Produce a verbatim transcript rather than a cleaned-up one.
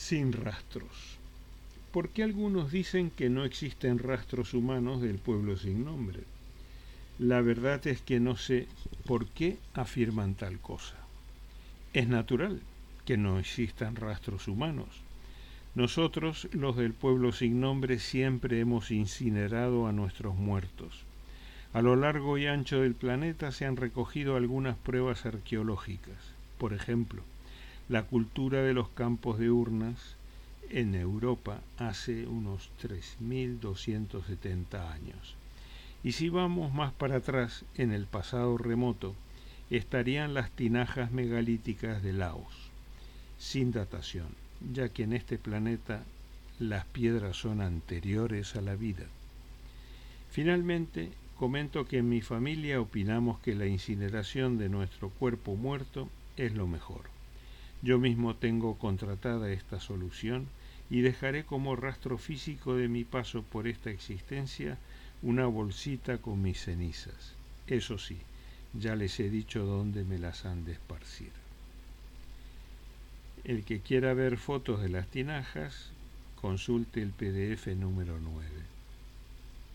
sin rastros. ¿Por qué algunos dicen que no existen rastros humanos del pueblo sin nombre? La verdad es que no sé por qué afirman tal cosa. Es natural que no existan rastros humanos. Nosotros, los del pueblo sin nombre, siempre hemos incinerado a nuestros muertos. A lo largo y ancho del planeta se han recogido algunas pruebas arqueológicas. Por ejemplo, la cultura de los campos de urnas en Europa hace unos tres mil doscientos setenta años. Y si vamos más para atrás, en el pasado remoto, estarían las tinajas megalíticas de Laos, sin datación, ya que en este planeta las piedras son anteriores a la vida. Finalmente, comento que en mi familia opinamos que la incineración de nuestro cuerpo muerto es lo mejor. Yo mismo tengo contratada esta solución y dejaré como rastro físico de mi paso por esta existencia una bolsita con mis cenizas. Eso sí, ya les he dicho dónde me las han de esparcir. El que quiera ver fotos de las tinajas, consulte el P D F número nueve.